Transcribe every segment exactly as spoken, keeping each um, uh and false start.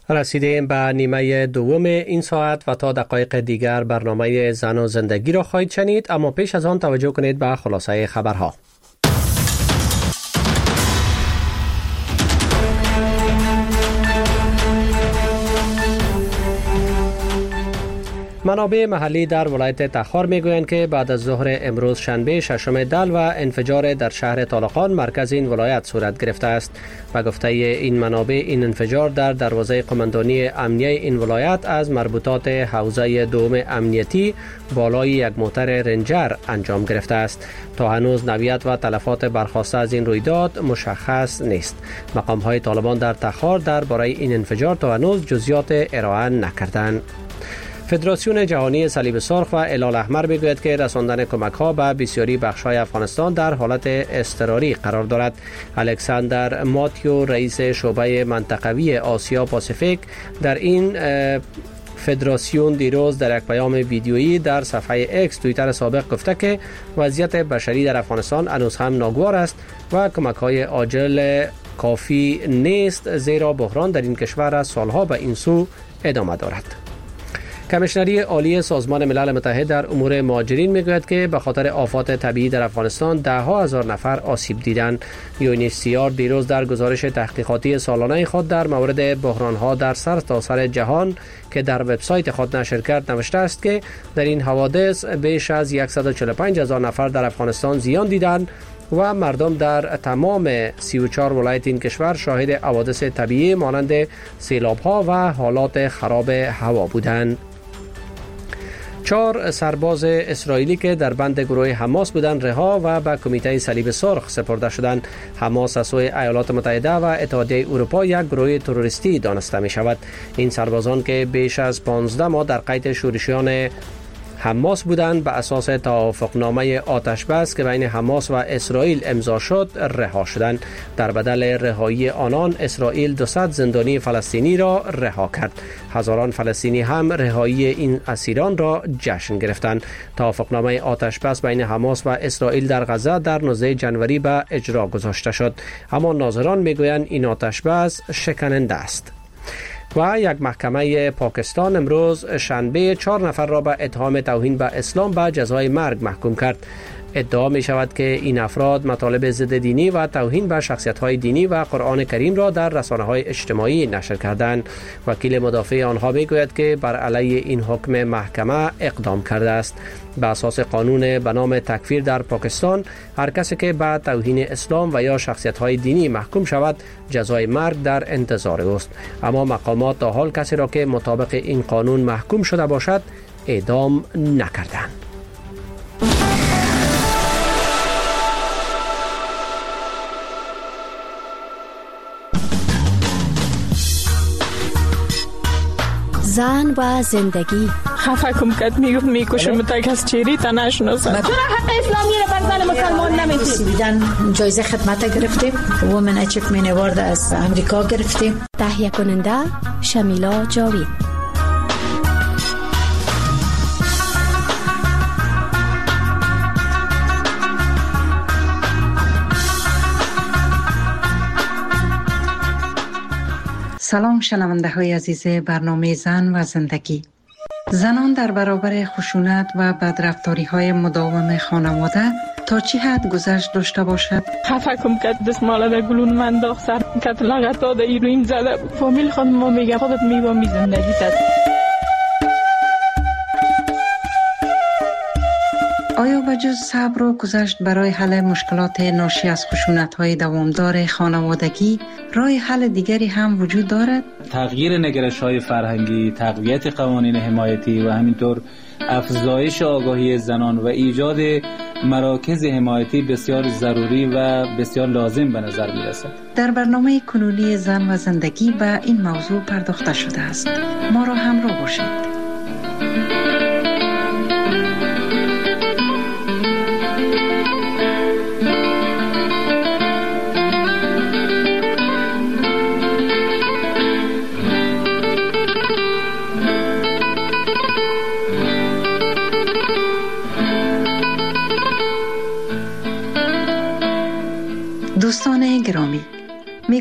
رسیدیم به نیمه دوم این ساعت و تا دقایق دیگر برنامه زن و زندگی را خواهید شنید، اما پیش از آن توجه کنید به خلاصه خبرها. منابع محلی در ولایت تخار میگویند که بعد از ظهر امروز شنبه ششم دل و انفجار در شهر طالقان مرکز این ولایت صورت گرفته است. و گفته این منابع این انفجار در دروازه قماندانی امنیه این ولایت از مربوطات حوزه دوم امنیتی بالای یک موتر رنجر انجام گرفته است. تا هنوز نوعیت و تلفات برخاسته از این رویداد مشخص نیست. مقام های طالبان در تخار درباره این انفجار تا هنوز جزئیات ارائه نکردند. فدراسیون جهانی صلیب سرخ و هلال احمر میگوید که رساندن کمک ها به بسیاری بخش های افغانستان در حالت اضطراری قرار دارد. الکساندر ماتیو رئیس شعبه منطقوی آسیا پاسیفیک در این فدراسیون دیروز در یک پیام ویدیویی در صفحه اکس توییتر سابق گفته که وضعیت بشری در افغانستان هنوز هم ناگوار است و کمک های عاجل کافی نیست، زیرا بحران در این کشور از سالها به این سو ادامه دارد. کمیشنری عالی سازمان ملل متحد در امور مهاجرین میگوید که به خاطر آفات طبیعی در افغانستان ده ها هزار نفر آسیب دیدند. یو ان اچ سی آر دیروز در گزارش تحقیقاتی سالانه خود در مورد بحران ها در سر تا سر جهان که در وبسایت خود نشر کرد نوشته است که در این حوادث بیش از صد و چهل و پنج هزار نفر در افغانستان زیان دیدند و مردم در تمام سی و چهار ولایت این کشور شاهد حوادث طبیعی مانند سیلاب ها و حالات خراب هوا بودند. چهار سرباز اسرائیلی که در بند گروه حماس بودند رها و به کمیته صلیب سرخ سپرده شدند. حماس از سوی ایالات متحده و اتحادیه اروپا یک گروه تروریستی دانسته می شود. این سربازان که بیش از پانزده ماه در قید شورشیان حماس بودند به اساس توافقنامه آتش بس که بین حماس و اسرائیل امضا شد رها شدند. در بدل رهایی آنان اسرائیل دویست زندانی فلسطینی را رها کرد. هزاران فلسطینی هم رهایی این اسیران را جشن گرفتند. توافقنامه آتش بس بین حماس و اسرائیل در غزه در نوزده ژانویه به اجرا گذاشته شد، اما ناظران میگویند این آتش بس شکننده است. و یک محکمه پاکستان امروز شنبه چهار نفر را به اتهام توهین به اسلام به جزای مرگ محکوم کرد. ادعا می شود که این افراد مطالب ضد دینی و توهین به شخصیت‌های دینی و قرآن کریم را در رسانه‌های اجتماعی نشر کردند. وکیل مدافع آنها می گوید که بر علیه این حکم محکمه اقدام کرده است. به اساس قانون به نام تکفیر در پاکستان هر کسی که به توهین اسلام و یا شخصیت‌های دینی محکوم شود جزای مرگ در انتظار است، اما مقامات تا حال کسی را که مطابق این قانون محکوم شده باشد اعدام نکردند. زن و زندگی. خفه کم کد میگفت میکشم تا کس چیری تا نشناسم. چرا حق اسلامی را بر زن مسلمان نمیدید؟ دیدن جایزه خدمت گرفتیم، وومن اچیومنت اوارد از امریکا گرفتیم. تهیه کننده شمیلا جاوید. سلام شنونده های عزیز برنامه زن و زندگی. زنان در برابر خشونت و بدرفتاری های مداوم خانواده تا چی حد گذشت داشته باشد؟ خفه کم کد دستماله در گلون من داخت سر کد لغت داده ایروین زده. فامیل خود ما میگه خودت میبا می زندگی تد. آیا بجز صبر و گذشت برای حل مشکلات ناشی از خشونت‌های دوامدار خانوادگی راه حل دیگری هم وجود دارد؟ تغییر نگرش‌های فرهنگی، تقویت قوانین حمایتی و همینطور افزایش آگاهی زنان و ایجاد مراکز حمایتی بسیار ضروری و بسیار لازم به نظر می‌رسد. در برنامه کنونی زن و زندگی به این موضوع پرداخته شده است. ما را همراه باشید. دوستان گرامی، میگویند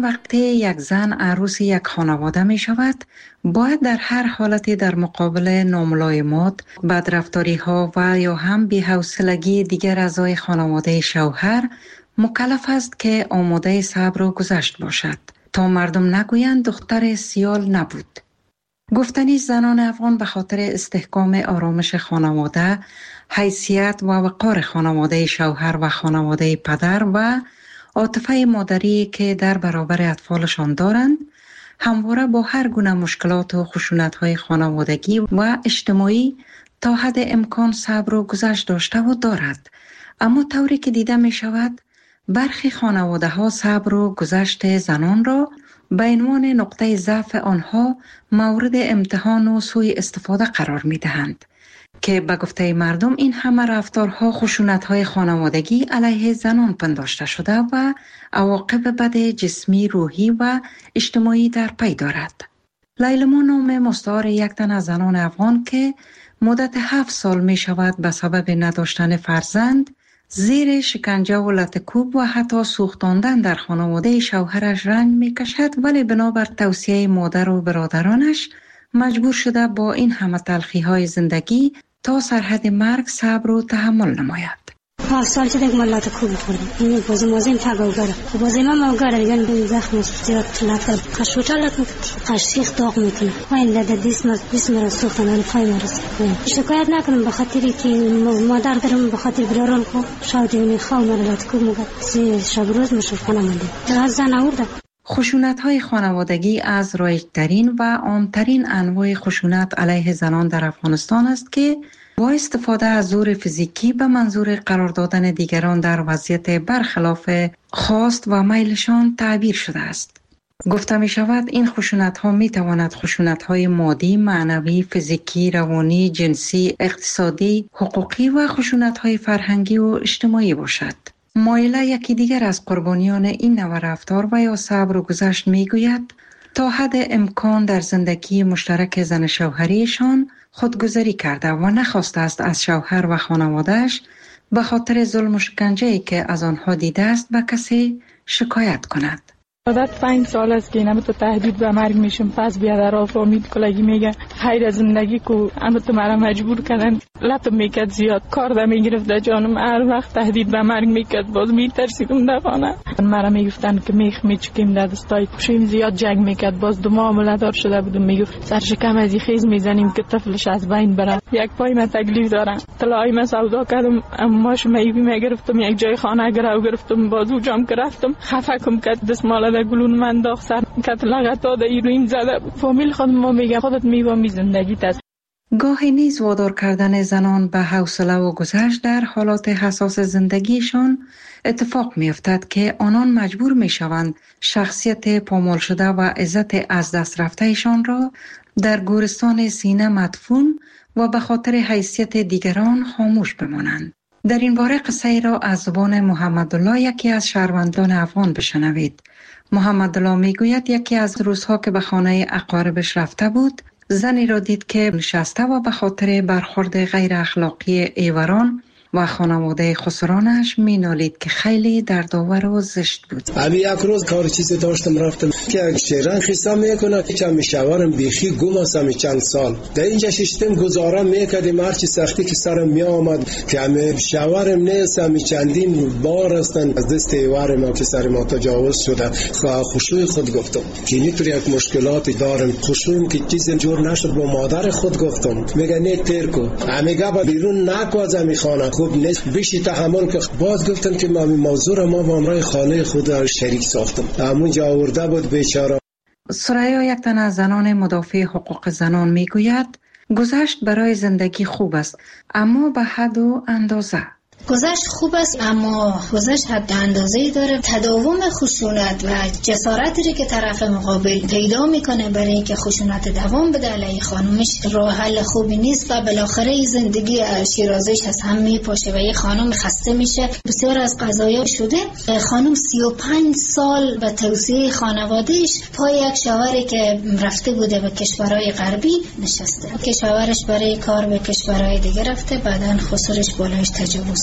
وقتی یک زن عروس یک خانواده می شود، باید در هر حالتی در مقابل ناملایمات، بدرفتاری ها و یا هم بی‌حوصلگی دیگر اعضای خانواده شوهر مکلف است که آماده صبر و گذشت باشد تا مردم نگویند دختر سیال نبود. گفتنی زنان افغان به خاطر استحکام آرامش خانواده، حیثیت و وقار خانواده شوهر و خانواده پدر و عاطفه مادری که در برابر اطفالشان دارند، همواره با هر گونه مشکلات و خشونت‌های خانوادگی و اجتماعی تا حد امکان صبر و گذشت داشته و دارد. اما طوری که دیده می شود، برخی خانواده ها صبر و گذشت زنان را به عنوان نقطه ضعف آنها مورد امتحان و سوء استفاده قرار می دهند که به گفته مردم این همه رفتارها خشونت‌های خانوادگی علیه زنان پنداشته شده و عواقب بد جسمی، روحی و اجتماعی در پی دارد. لیلما نام مستعار یک تن از زنان افغان که مدت هفت سال می شود به سبب نداشتن فرزند زیر شکنجه و لطکوب و حتی سوختاندن در خانواده شوهرش رنج می کشد، ولی بنابر توصیه مادر و برادرانش مجبور شده با این همه تلخی های زندگی تا سرحد مرگ صبر و تحمل نماید. هفت سال که دیگه ملت کوب خوردم. این بازی مازین تگاگره. بازی ما ماگره دیگه به زخم زیاد لطکر. کشوچه لطکر. کشیخ داغ میکنه. پایین لده دیس مر دیس مر سوختن ولی پای مرسی. شکایت نکنم به خاطری که مادر دارم به خاطر برارم کو. شاید این خواهم مر لطکر مگر. سی شب روز مشرفانه مونده. در از زن آورده. خشونت‌های خانوادگی از رایج‌ترین و عام‌ترین انواع خشونت علیه زنان در افغانستان است که با استفاده از زور فیزیکی به منظور قرار دادن دیگران در وضعیت برخلاف خواست و میلشان تعبیر شده است. گفته می شود این خشونت‌ها می تواند خشونت‌های مادی، معنوی، فیزیکی، روانی، جنسی، اقتصادی، حقوقی و خشونت‌های فرهنگی و اجتماعی باشد. مایله یکی دیگر از قربانیان این نوع رفتار و یا صبر و گذشت می گوید تا حد امکان در زندگی مشترک زن شوهریشان خودگذری کرده و نخواسته است از شوهر و خانوادهش به خاطر ظلم و شکنجه‌ای که از آنها دیده است به کسی شکایت کند. عادت پنج سال است که اینم تو تهدید به مرگ میشم، پس بیادر آفامید کلگی میگه خیر زندگی کو اما تو مرا مجبور کردن لطم میکرد زیاد کار ده میگرفت در جانم، هر وقت تهدید به مرگ میکرد باز میترسیدم دفانه مرا میگفتن که میخ میچکیم در دستای کشیم، زیاد جنگ میکرد، باز دو معامله دار شده بودم، میگفت سرشکم از خیز میزنیم که طفلش از بین بره. یک پای من تکلیف دارم، طلای من سودا کردم اماش میوی میگرفتم، یک جای خانه گرو گرفتم، بازو جام گرفتم، خفکم کرد دستمال در گلون من داغ سر کت لغتا در ایروین زده. فامیل خودم ما میگه خودت میوامی زندگیت است. گاهی نیز وادار کردن زنان به حوصله و گذشت در حالات حساس زندگیشان اتفاق میافتد که آنان مجبور میشوند شخصیت پامال شده و عزت از دست رفتهشان را در گورستان سینه مدفون و به خاطر حیثیت دیگران خاموش بمانند. در این باره قصه ای را از زبان محمدالله یکی از شهروندان افغان بشنوید. محمدالله میگوید یکی از روزها که به خانه اقاربش رفته بود، زنی را دید که نشسته و به خاطر برخورد غیر اخلاقی ایوران و خانواده خسرانش می نالید که خیلی دردآور و زشت بود. ابی یک روز کار چیزی داشتم رفتم که یک شیران خیسا میکنه که چند شوارم بیخی گم هستم چند سال در اینجا ششتم گزارم میکردیم، هرچی سختی که سرم می آمد که همه شوارم نیستم چندین بار هستن از دست ایوار ما که سر ما تجاوز شده. خوشوی خود گفتم که اینطور یک مشکلاتی دارم، خوشویم که چیزی جور نشد با مادر خود گفتم، میگه نه تیر کو همیگه با بیرون نکو از همی خانه خوب نیست بیشی تحمل که باز گفتن که ما موضوع ما با امرای خانه خود شریک ساختم، همونجا آورده بود بیچاره. سریا یک تن از زنان مدافع حقوق زنان میگوید گذشت برای زندگی خوب است اما به حد و اندازه. گذشت خوب است اما گذشت حد اندازه‌ای داره. تداوم خشونت و جسارتی که طرف مقابل پیدا میکنه برای اینکه خشونت دوام بده علیه خانومش راه حل خوبی نیست و بالاخره زندگی شیرازش از هم میپاشه و یه خانم خسته میشه. بسیار از قضایا شده خانم سی و پنج سال به توصیه خانوادهش پای یک شوهری که رفته بوده به کشورهای غربی نشسته که شوهرش برای کار به کشورهای دیگه رفته، بعدن خسرش بالایش تجاوز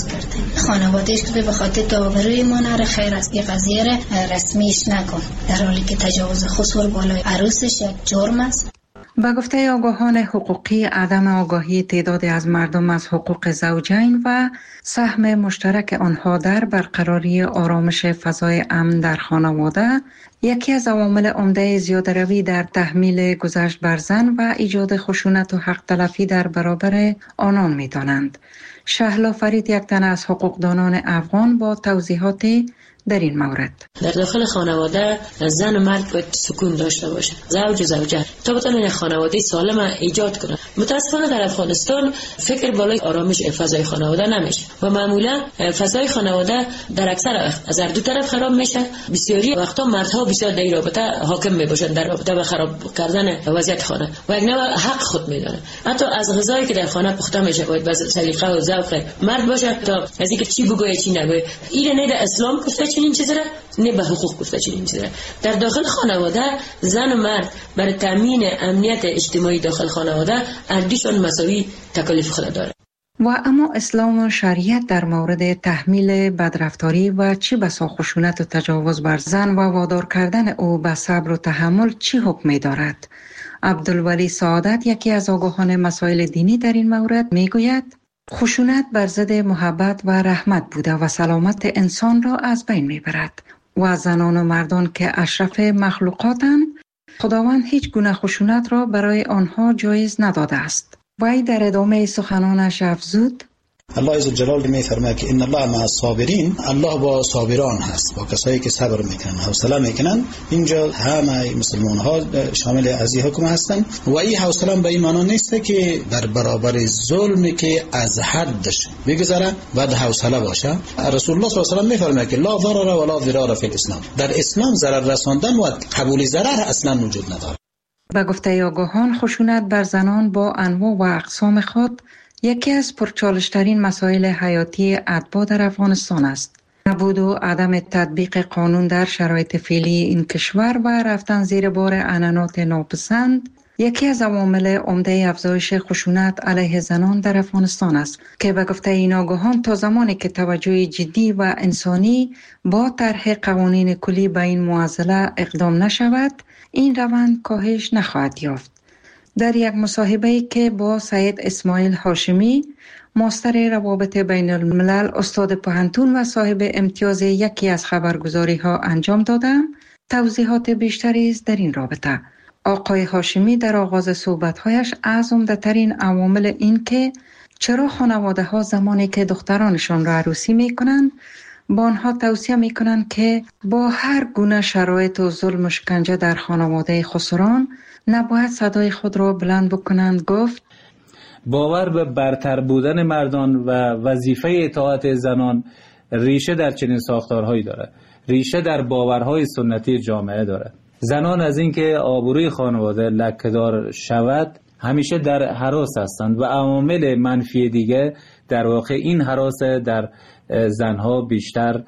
کردیم. خانوادهش که به خاطر داوری ما نره خیر از این قضیه را رسمیش نکن، در حالی که تجاوز خصوص بالای عروسش یک جرم است. با گفته آگاهان حقوقی، عدم آگاهی تعدادی از مردم از حقوق زوجین و سهم مشترک آنها در برقراری آرامش فضای امن در خانواده یکی از عوامل عمده زیاده‌روی در تحمیل گذشت بر زن و ایجاد خشونت و حق تلفی در برابر آنان می‌دانند. شهلا فرید، یک تن از حقوقدانان افغان، با توضیحاتی در این مورد. در داخل خانواده زن و مرد باید سکون داشته باشه، زوج و زوجه، تا بتونن یک خانواده سالم ایجاد کنن. متاسفانه در افغانستان فکر بالای آرامش فضای خانواده نمیشه و معمولا فضای خانواده در اکثر از هر دو طرف خراب میشه. بسیاری وقتا مردها بسیار در این رابطه حاکم میباشن، در رابطه به خراب کردن وضعیت خانه و یک نوع حق خود میدونن. حتی از غذایی که در خانه پخته میشه باید به سلیقه و ذوق مرد باشه تا از اینکه چی بگویه چی نگویه. این نه در اسلام گفته چنین چیزی را، نه به حقوق گفته چنین چیزی را. در داخل خانواده زن و مرد برای تامین امنیت اجتماعی داخل خانواده اردیشان مساوی تکالیف خود داره. و اما اسلام و شریعت در مورد تحمیل بدرفتاری و چی بسا خشونت و تجاوز بر زن و وادار کردن او به صبر و تحمل چی حکمی دارد؟ عبدالولی سعادت، یکی از آگاهان مسائل دینی، در این مورد میگوید خشونت بر ضد محبت و رحمت بوده و سلامت انسان را از بین میبرد و زنان و مردان که اشرف مخلوقاتند، خداوند هیچ گونه خشونت را برای آنها جایز نداده است. وی در ادامه سخنانش افزود: الله عزوجلال میفرماید که ان الله مع الصابرین، الله با صابران هست، با کسایی که صبر میکنن، حوصله میکنن. اینجا همه مسلمان ها شامل از این حکم هستن و این حوصله به این معنی نیست که در برابر ظلمی که از حدش بگذره بعد حوصله باشه. رسول الله صلی الله علیه و آله میفرماید که لا ضرر ولا ضرار فی الاسلام، در اسلام ضرر رساندن و قبول ضرر اصلا وجود نداره. با گفته آگاهان، خشونت بر زنان با انواع و اقسام خود یکی از پرچالش‌ترین مسائل حیاتی اتباع در افغانستان است. نبود و عدم تطبیق قانون در شرایط فعلی این کشور و رفتن زیر بار عنعنات ناپسند یکی از عوامل عمده افزایش خشونت علیه زنان در افغانستان است که به گفته این آگاهان تا زمانی که توجه جدی و انسانی با طرح قوانین کلی به این معضله اقدام نشود، این روند کاهش نخواهد یافت. در یک مصاحبه‌ای که با سید اسماعیل هاشمی، ماستر روابط بین الملل، استاد پوهنتون و صاحب امتیاز یکی از خبرگزاری‌ها انجام دادم، توضیحات بیشتری است در این رابطه. آقای هاشمی در آغاز صحبت‌هایش از عمده‌ترین عوامل این که چرا خانواده‌ها زمانی که دخترانشان را عروسی می‌کنند با آنها توصیه می‌کنند که با هر گونه شرایط و ظلم و شکنجه در خانواده خسران نباید صدای خود را بلند بکنند، گفت: باور به برتر بودن مردان و وظیفه اطاعت زنان ریشه در چنین ساختارهایی دارد. ریشه در باورهای سنتی جامعه دارد. زنان از اینکه آبروی خانواده لکه‌دار شود همیشه در هراس هستند و عوامل منفی دیگه در واقع این هراس در زنها بیشتر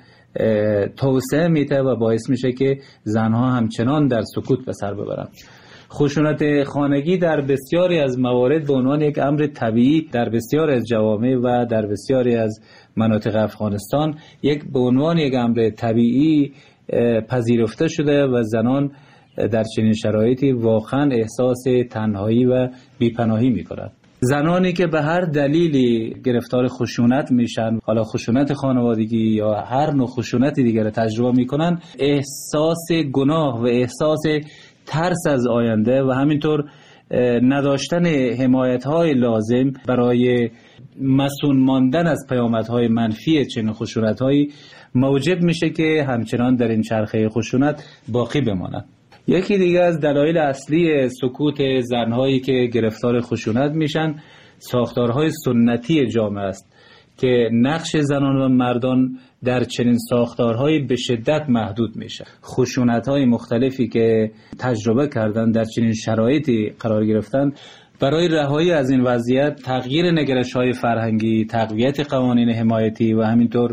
توسعه میده و باعث میشه که زنها همچنان در سکوت به سر ببرند. خشونت خانگی در بسیاری از موارد به عنوان یک امر طبیعی در بسیاری از جوامع و در بسیاری از مناطق افغانستان یک به عنوان یک امر طبیعی پذیرفته شده و زنان در چنین شرایطی واقعا احساس تنهایی و بیپناهی می‌کنند. زنانی که به هر دلیلی گرفتار خشونت میشن، حالا خشونت خانوادگی یا هر نوع خشونت دیگر را تجربه میکنن، احساس گناه و احساس ترس از آینده و همینطور نداشتن حمایت‌های لازم برای مسئول ماندن از پیامدهای منفی چنین خشونت‌هایی موجب میشه که همچنان در این چرخه خشونت باقی بمانند. یکی دیگه از دلایل اصلی سکوت زنهایی که گرفتار خشونت میشن ساختارهای سنتی جامعه است که نقش زنان و مردان در چنین ساختارهایی به شدت محدود میشه. خشونت‌های مختلفی که تجربه کردن در چنین شرایطی قرار گرفتن، برای رهایی از این وضعیت تغییر نگرش‌های فرهنگی، تقویت قوانین حمایتی و همینطور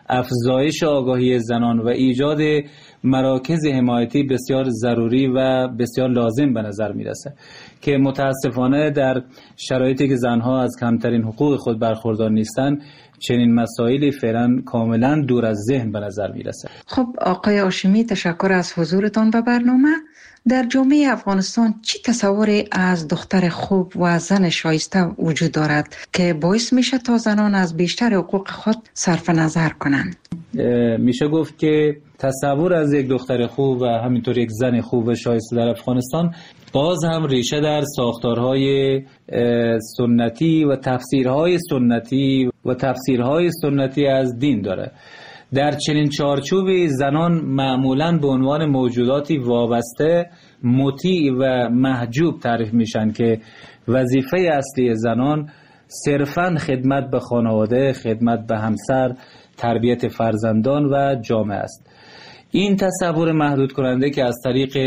افزایش آگاهی زنان و ایجاد مراکز حمایتی بسیار ضروری و بسیار لازم به نظر میرسه که متاسفانه در شرایطی که زنها از کمترین حقوق خود برخوردار نیستند چنین مسائلی فعلا کاملا دور از ذهن به نظر میرسه. خب آقای هاشمی، تشکر از حضورتان به برنامه. در جامعه افغانستان چی تصوری از دختر خوب و زن شایسته وجود دارد که باعث میشه تا زنان از بیشتر حقوق خود صرف نظر کنند؟ میشه گفت که تصور از یک دختر خوب و همینطور یک زن خوب و شایسته در افغانستان باز هم ریشه در ساختارهای سنتی و تفسیرهای سنتی و تفسیرهای سنتی از دین داره. در چنین چارچوبی زنان معمولاً به عنوان موجوداتی وابسته، مطیع و محجوب تعریف میشن که وظیفه اصلی زنان صرفاً خدمت به خانواده، خدمت به همسر، تربیت فرزندان و جامعه است. این تصور محدود کننده که از طریق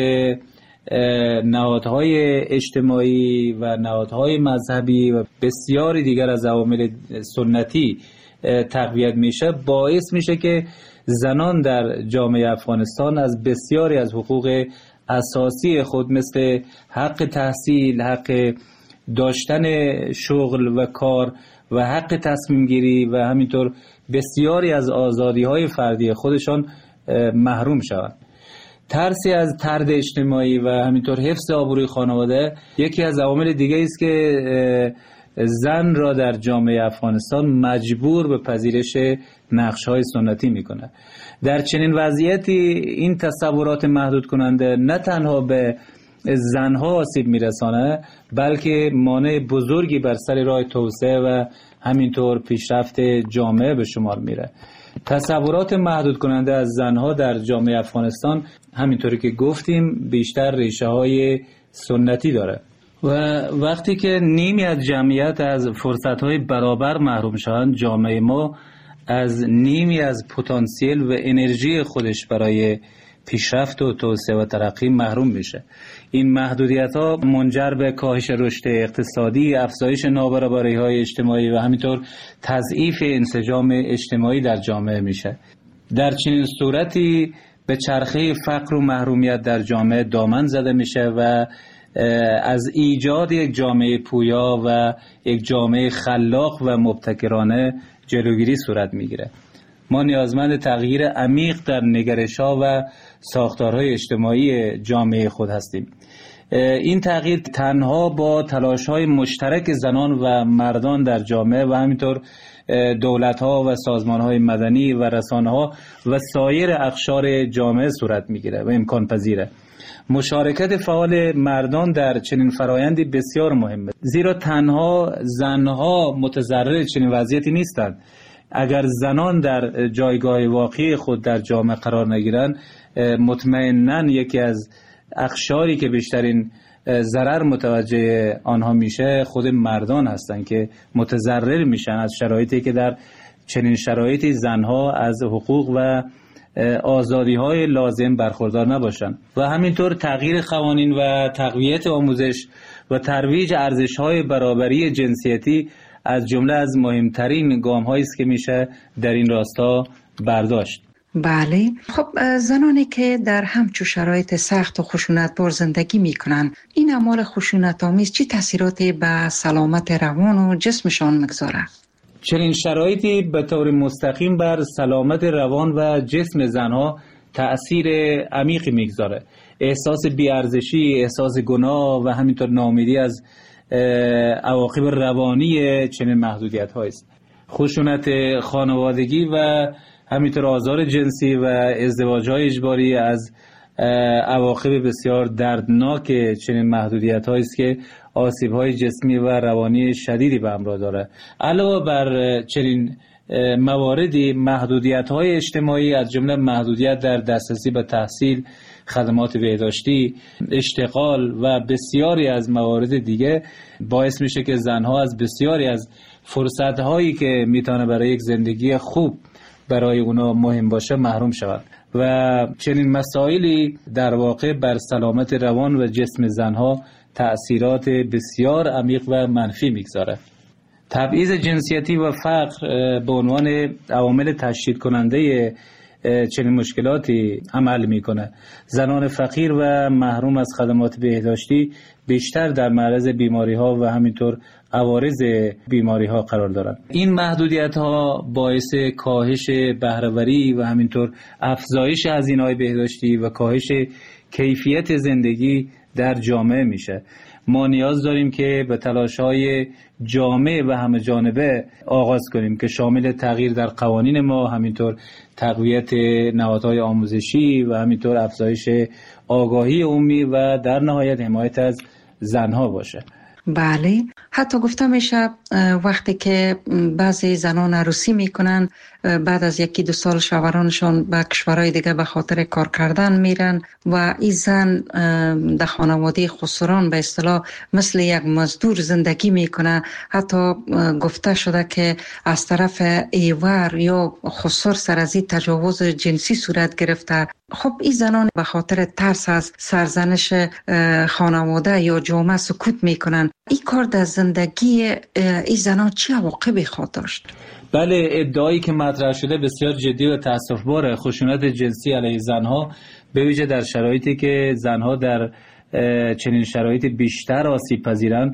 نهادهای اجتماعی و نهادهای مذهبی و بسیاری دیگر از عوامل سنتی تقویت میشه باعث میشه که زنان در جامعه افغانستان از بسیاری از حقوق اساسی خود مثل حق تحصیل، حق داشتن شغل و کار و حق تصمیم گیری و همینطور بسیاری از آزادی های فردی خودشان محروم شوند. ترسی از طرد اجتماعی و همینطور حفظ آبروی خانواده یکی از عوامل دیگه است که زن را در جامعه افغانستان مجبور به پذیرش نقش‌های سنتی میکنه. در چنین وضعیتی این تصورات محدود کننده نه تنها به زنها آسیب میرسانه بلکه مانع بزرگی بر سر راه توسعه و همینطور پیشرفت جامعه به شمار میره. تصورات محدود کننده از زنها در جامعه افغانستان همینطوری که گفتیم بیشتر ریشه های سنتی داره و وقتی که نیمی از جمعیت از فرصت‌های برابر محروم شوند جامعه ما از نیمی از پتانسیل و انرژی خودش برای پیشرفت و توسعه و ترقی محروم میشه. این محدودیت‌ها منجر به کاهش رشد اقتصادی، افزایش نابرابری‌های اجتماعی و همینطور تضعیف انسجام اجتماعی در جامعه میشه. در چنین صورتی به چرخه فقر و محرومیت در جامعه دامن زده میشه و از ایجاد یک جامعه پویا و یک جامعه خلاق و مبتکرانه جلوگیری صورت میگیره. ما نیازمند تغییر عمیق در نگرش‌ها و ساختارهای اجتماعی جامعه خود هستیم. این تغییر تنها با تلاش‌های مشترک زنان و مردان در جامعه و همینطور دولت‌ها و سازمان‌های مدنی و رسانه‌ها و سایر اقشار جامعه صورت میگیره و امکان پذیره. مشارکت فعال مردان در چنین فرایندی بسیار مهمه، زیرا تنها زنها متضرر چنین وضعیتی نیستند. اگر زنان در جایگاه واقعی خود در جامعه قرار نگیرند مطمئناً یکی از اقشاری که بیشترین ضرر متوجه آنها میشه خود مردان هستند که متضرر میشن از شرایطی که در چنین شرایطی زنها از حقوق و آزادی های لازم برخوردار نباشند. و همینطور تغییر قوانین و تقویت آموزش و ترویج ارزش های برابری جنسیتی از جمله از مهمترین گام هایی است که میشه در این راستا برداشت. بله، خب زنانی که در همچو شرایط سخت و خشونتبار زندگی میکنن این اعمال خشونت آمیز چه تاثیراتی به سلامت روان و جسمشان میگذاره؟ چنین شرایطی به طور مستقیم بر سلامت روان و جسم زنها تأثیر عمیقی میگذاره. احساس بی‌ارزشی، احساس گناه و همینطور ناامیدی از عواقب روانی چنین محدودیت هاییست. خشونت خانوادگی و همینطور آزار جنسی و ازدواج های اجباری از عواقب بسیار دردناک چنین محدودیت هاییست که آسیب های جسمی و روانی شدیدی به همراه داره. علاوه بر چنین مواردی محدودیت های اجتماعی از جمله محدودیت در دسترسی به تحصیل، خدمات بهداشتی، اشتغال و بسیاری از موارد دیگه باعث میشه که زنها از بسیاری از فرصت هایی که میتونه برای یک زندگی خوب برای اونا مهم باشه محروم شود و چنین مسائلی در واقع بر سلامت روان و جسم زنها تأثیرات بسیار عمیق و منفی میگذاره. تبعیض جنسیتی و فقر به عنوان عوامل تشدید کننده چنین مشکلاتی عمل میکنه. زنان فقیر و محروم از خدمات بهداشتی بیشتر در معرض بیماری ها و همینطور عوارض بیماری ها قرار دارند. این محدودیت ها باعث کاهش بهره‌وری و همینطور افزایش هزینه‌های بهداشتی و کاهش کیفیت زندگی در جامعه میشه. ما نیاز داریم که به تلاش‌های جامع و همه جانبه آغاز کنیم که شامل تغییر در قوانین ما، همینطور تقویت نهادهای آموزشی و همینطور افزایش آگاهی عمومی و در نهایت حمایت از زنها باشه. بله، حتی گفته میشه وقتی که بعضی زنان عروسی میکنن بعد از یکی دو سال شوهرانشان به کشورهای دیگه به خاطر کار کردن میرن و این زن در خانواده خسران به اصطلاح مثل یک مزدور زندگی میکنه. حتی گفته شده که از طرف ایور یا خسر سر از این تجاوز جنسی صورت گرفته. خب این زنان به خاطر ترس از سرزنش خانواده یا جامعه سکوت میکنن. این کار در زندگی این زنان چه عواقبی خواهد داشت؟ بله، ادعایی که مطرح شده بسیار جدی و تأسف‌باره. خشونت جنسی علیه زنها به ویژه در شرایطی که زنها در چنین شرایط بیشتر آسیب پذیرن،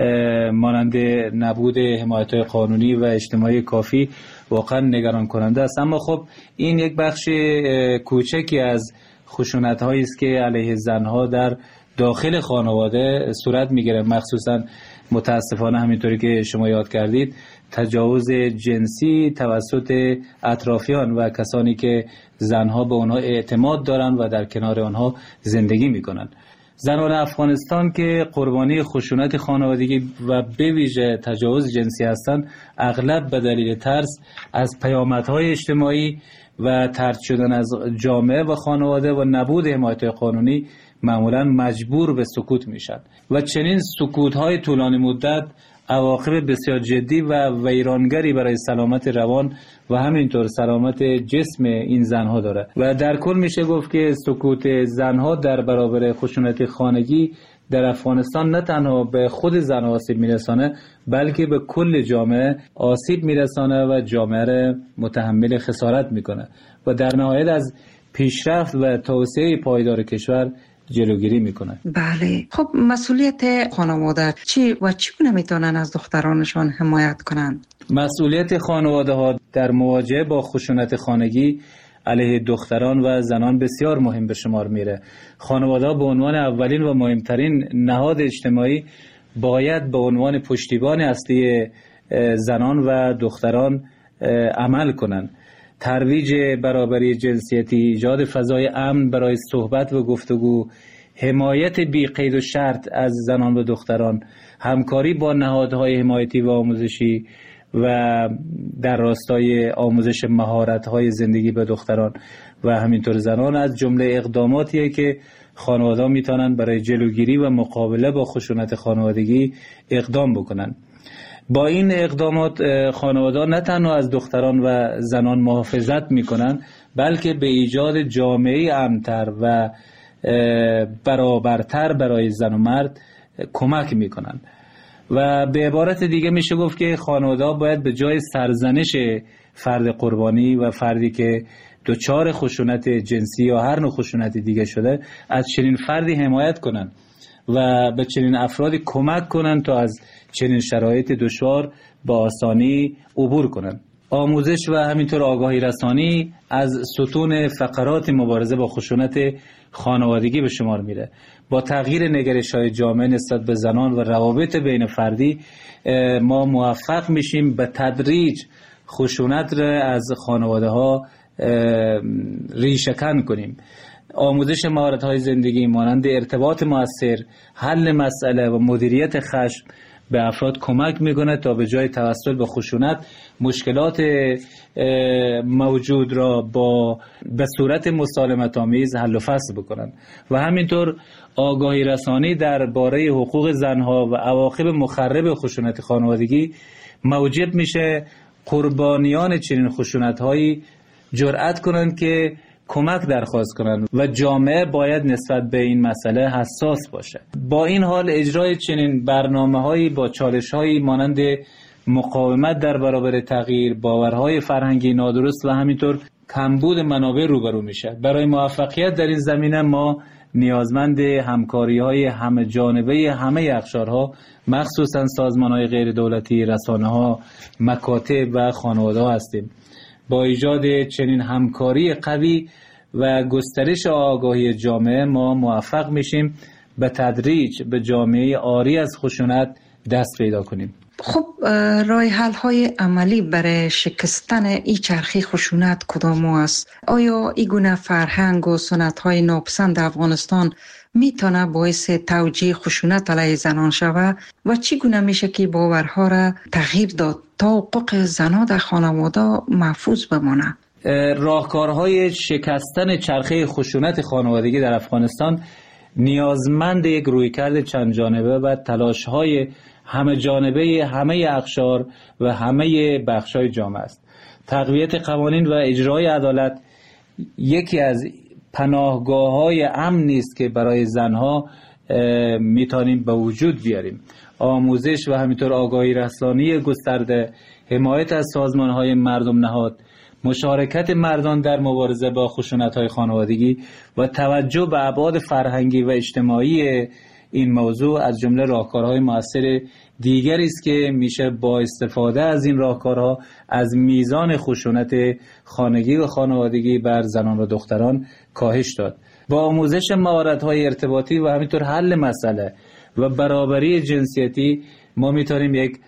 مانند نبود حمایت‌های قانونی و اجتماعی کافی، واقعا نگران کننده است. اما خب این یک بخش کوچکی از خشونت‌هایی است که علیه زنها در داخل خانواده صورت می‌گیره، مخصوصا متاسفانه همینطوری که شما یاد کردید تجاوز جنسی توسط اطرافیان و کسانی که زنها به آنها اعتماد دارن و در کنار آنها زندگی میکنن. زنان افغانستان که قربانی خشونت خانوادگی و به ویژه تجاوز جنسی هستند، اغلب به دلیل ترس از پیامدهای اجتماعی و طرد شدن از جامعه و خانواده و نبود حمایت قانونی معمولا مجبور به سکوت میشن و چنین سکوت‌های طولانی مدت عواقب بسیار جدی و ویرانگری برای سلامت روان و همینطور سلامت جسم این زنها داره و در کل میشه گفت که سکوت زنها در برابر خشونت خانگی در افغانستان نه تنها به خود زن آسیب میرسانه، بلکه به کل جامعه آسیب میرسانه و جامعه را متحمل خسارت میکنه و در نهایت از پیشرفت و توسعه پایدار کشور جلوگیری میکنه. بله، خب مسئولیت خانواده چی و چگونه میتونن از دخترانشان حمایت کنند؟ مسئولیت خانواده ها در مواجهه با خشونت خانگی علیه دختران و زنان بسیار مهم به شمار میره. خانواده ها به عنوان اولین و مهمترین نهاد اجتماعی باید به عنوان پشتیبان اصلی زنان و دختران عمل کنند. ترویج برابری جنسیتی، ایجاد فضای امن برای صحبت و گفتگو، حمایت بی قید و شرط از زنان و دختران، همکاری با نهادهای حمایتی و آموزشی و در راستای آموزش مهارت‌های زندگی به دختران و همینطور زنان از جمله اقداماتیه که خانواده‌ها میتونن برای جلوگیری و مقابله با خشونت خانوادگی اقدام بکنن. با این اقدامات خانواده‌ها نه تنها از دختران و زنان محافظت میکنن، بلکه به ایجاد جامعه امن‌تر و برابرتر برای زن و مرد کمک میکنن. و به عبارت دیگه میشه گفت که خانواده‌ها باید به جای سرزنش فرد قربانی و فردی که دچار خشونت جنسی یا هر نوع خشونت دیگه شده از چنین فردی حمایت کنن و به چنین افرادی کمک کنن تا از چنین شرایط دشوار با آسانی عبور کنن. آموزش و همینطور آگاهی رسانی از ستون فقرات مبارزه با خشونت خانوادگی به شمار میره. با تغییر نگرش‌های جامعه نسبت به زنان و روابط بین فردی ما موفق میشیم به تدریج خشونت را از خانواده ها ریشه‌کن کنیم. آموزش مهارت‌های زندگی مانند ارتباط مؤثر، حل مسئله و مدیریت خشم به افراد کمک میکنه تا به جای توسل به خشونت مشکلات موجود را با به صورت مسالمت آمیز حل و فصل بکنن و همینطور آگاهی رسانی درباره حقوق زنها و عواقب مخرب خشونت خانوادگی موجب میشه قربانیان چنین خشونت‌هایی جرأت کنند که کمک درخواست کنند و جامعه باید نسبت به این مسئله حساس باشه. با این حال اجرای چنین برنامه‌هایی با چالش‌هایی مانند مقاومت در برابر تغییر، باورهای فرهنگی نادرست و همینطور کمبود منابع روبرو میشه. برای موفقیت در این زمینه ما نیازمند همکاری‌های همه جانبه همه اقشارها، مخصوصا سازمان‌های غیر دولتی، رسانه‌ها، مکاتب و خانواده‌ها هستیم. با ایجاد چنین همکاری قوی و گسترش آگاهی جامعه ما موفق میشیم به تدریج به جامعه عاری از خشونت دست پیدا کنیم. خب راه حل های عملی برای شکستن این چرخه خشونت کدام است؟ آیا این گونه فرهنگ و سنت های ناپسند افغانستان میتونه باعث توجیه خشونت علیه زنان شود و چی گونه میشه که باورها را تغییر داد تا حقوق زنان در خانواده محفوظ بمانه؟ راهکارهای شکستن چرخه خشونت خانوادگی در افغانستان نیازمند یک رویکرد چند جانبه و تلاش‌های همه جانبه همه اقشار و همه بخش‌های جامعه است. تقویت قوانین و اجرای عدالت یکی از پناهگاه‌های امنی است که برای زنها میتونیم به وجود بیاریم. آموزش و همینطور آگاهی رسانی گسترده، حمایت از سازمان‌های مردم نهاد، مشارکت مردان در مبارزه با خشونت‌های خانوادگی و توجه به ابعاد فرهنگی و اجتماعی این موضوع از جمله راهکارهای مؤثر دیگری است که میشه با استفاده از این راهکارها از میزان خشونت خانگی و خانوادگی بر زنان و دختران کاهش داد. با آموزش مهارت‌های ارتباطی و همینطور حل مسئله و برابری جنسیتی ما میتونیم یک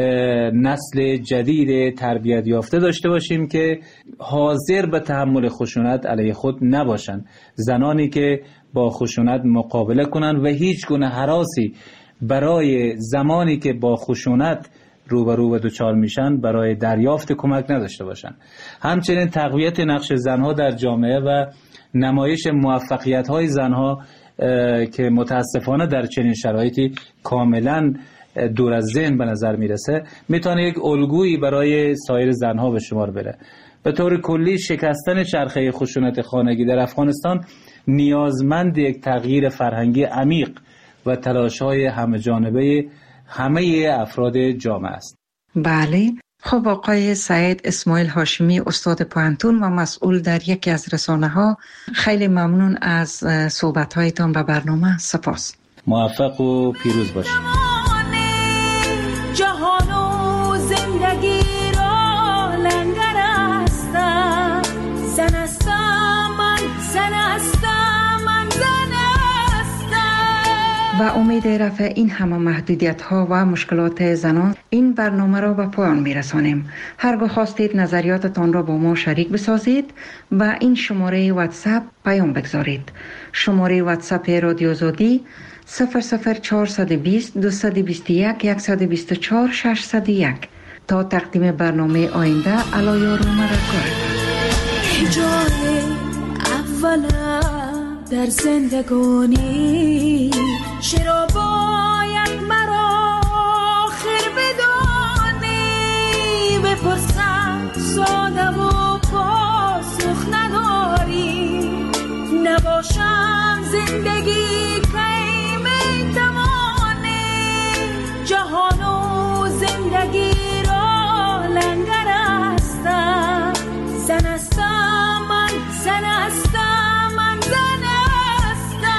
نسل جدید تربیت یافته داشته باشیم که حاضر به تحمل خشونت علیه خود نباشند. زنانی که با خشونت مقابله کنند و هیچ گونه هراسی برای زمانی که با خشونت روبرو و دچار میشن برای دریافت کمک نداشته باشند. همچنین تقویت نقش زنها در جامعه و نمایش موفقیت‌های زنها که متاسفانه در چنین شرایطی کاملاً دور از ذهن به نظر میرسه میتونه یک الگویی برای سایر زنها به شمار بره. به طور کلی شکستن چرخه خشونت خانگی در افغانستان نیازمند یک تغییر فرهنگی عمیق و تلاش‌های همه جانبه همه افراد جامعه است. بله. خب آقای سعید اسماعیل هاشمی، استاد پوهنتون و مسئول در یکی از رسانه‌ها، خیلی ممنون از صحبت‌هایتان به برنامه. سپاس. موفق و پیروز باشید. جهان و زندگی را لنگر هستم، زن هستم من، زن هستم من، زن هستم. و امید رفع این همه محدودیت ها و مشکلات زنان این برنامه را به پایان میرسانیم. هرگاه خواستید نظریاتتان را با ما شریک بسازید و این شماره واتساپ پیام بگذارید. شماره واتساپ رادیو آزادی صفر صفر چهارصد و بیست دویست و بیست و یک صد و بیست و چهار ششصد و یک. تا تقدیم برنامه آینده علایار و مرکار. جای اولم در زندگانی چرا باید مرا آخر بدانی؟ بپرسم ساده و پاسخ نداری، نباشم زندگی جهان و زندگی را لنگر هستم، زن هستم من، زن هستم من، زن هستم.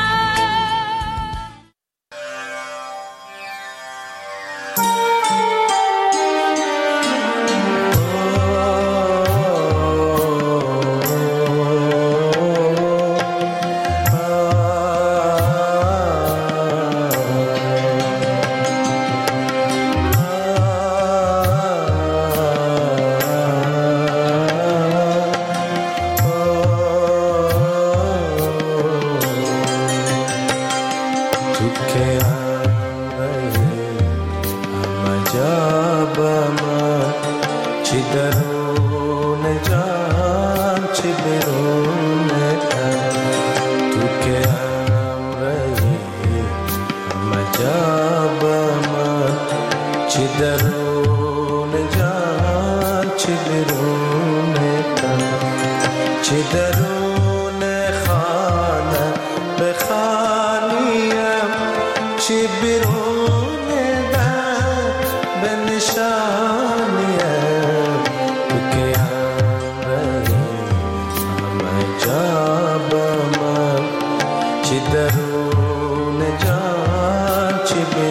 چه بیرون در به نشان چه